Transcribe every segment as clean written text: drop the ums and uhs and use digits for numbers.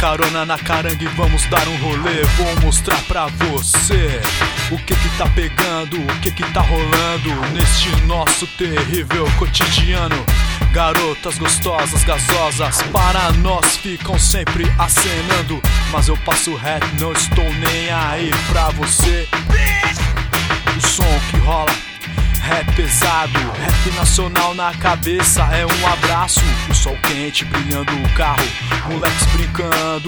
carona na caranga e vamos dar um rolê. Vou mostrar pra você o que tá pegando, o que tá rolando neste nosso terrível cotidiano. Garotas gostosas, gasosas, para nós ficam sempre acenando, mas eu passo reto, não estou nem aí pra você. O som que rola, rap pesado, rap nacional na cabeça, é um abraço. O sol quente brilhando o carro, moleques brincando,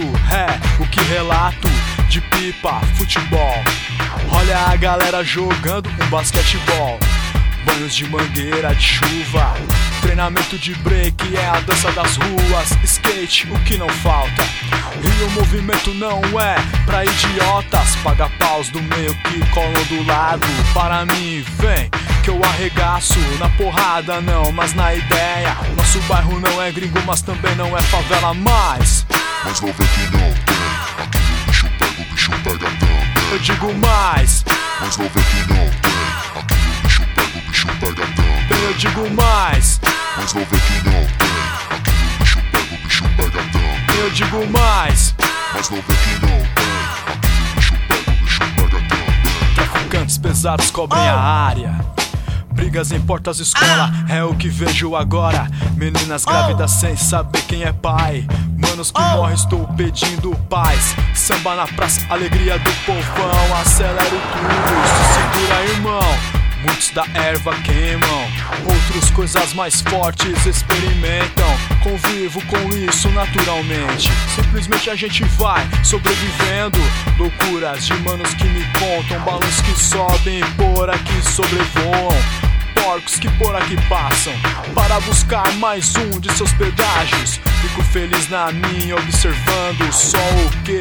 o que relato de pipa, futebol. Olha a galera jogando um basquetebol. Banhos de mangueira, de chuva, treinamento de break, é a dança das ruas. Skate, o que não falta. E o movimento não é pra idiotas, paga paus do meio que colam do lado. Para mim, vem que eu arregaço na porrada não, mas na ideia. Nosso bairro não é gringo, mas também não é favela mais. Mas não vê que não tem, aqui o bicho pega também. Eu digo mais. Mas não vê que não tem, aqui o bicho pega também. Eu digo mais. Mas não vê que não tem, aqui o bicho pega também. Eu digo mais. Mas não vê que não tem, aqui o bicho pega também. Traficantes pesados cobrem a área, brigas em portas escola, é o que vejo agora. Meninas grávidas sem saber quem é pai, manos que morrem, estou pedindo paz. Samba na praça, alegria do povão, acelero tudo, se segura irmão. Muitos da erva queimam, outros coisas mais fortes experimentam. Convivo com isso naturalmente, simplesmente a gente vai sobrevivendo. Loucuras de manos que me contam, balões que sobem por aqui sobrevoam, porcos que por aqui passam para buscar mais um de seus pedágios. Fico feliz na minha observando só o que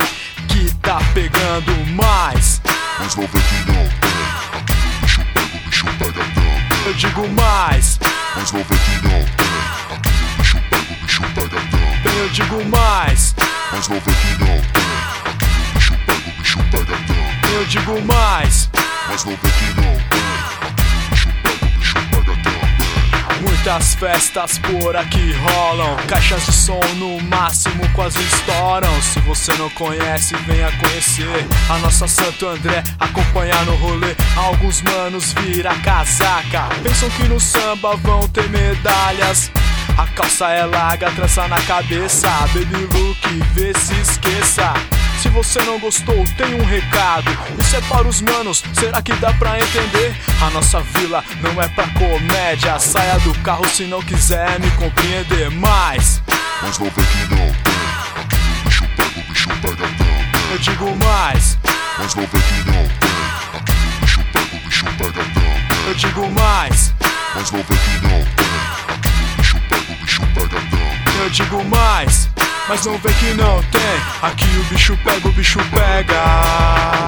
tá pegando mais. Mas não vê que não tem, aqui o bicho pega também. Eu digo mais. Mas não vê que não tem, aqui o bicho pega também. Eu digo mais. Mas não vê que não tem, aqui o bicho pega também. Eu digo mais. Mas não vê que não tem, aqui o bicho pega também. Muitas festas por aqui rolam, caixas de som no máximo quase estouram. Se você não conhece, venha conhecer a nossa Santo André, acompanhar no rolê. Alguns manos vira casaca, pensam que no samba vão ter medalhas. A calça é larga, trança na cabeça, baby look, vê se esqueça. Se você não gostou, tem um recado, isso é para os manos, será que dá pra entender? A nossa vila não é pra comédia, saia do carro se não quiser me compreender mais. Mas não vê que não tem, aqui o bicho pega também. Eu digo mais. Mas não vê que não tem, aqui o bicho pega também. Eu digo mais. Mas não vê que não tem, aqui o bicho pega também. Eu digo mais. Mas não vê que não tem, aqui o bicho pega.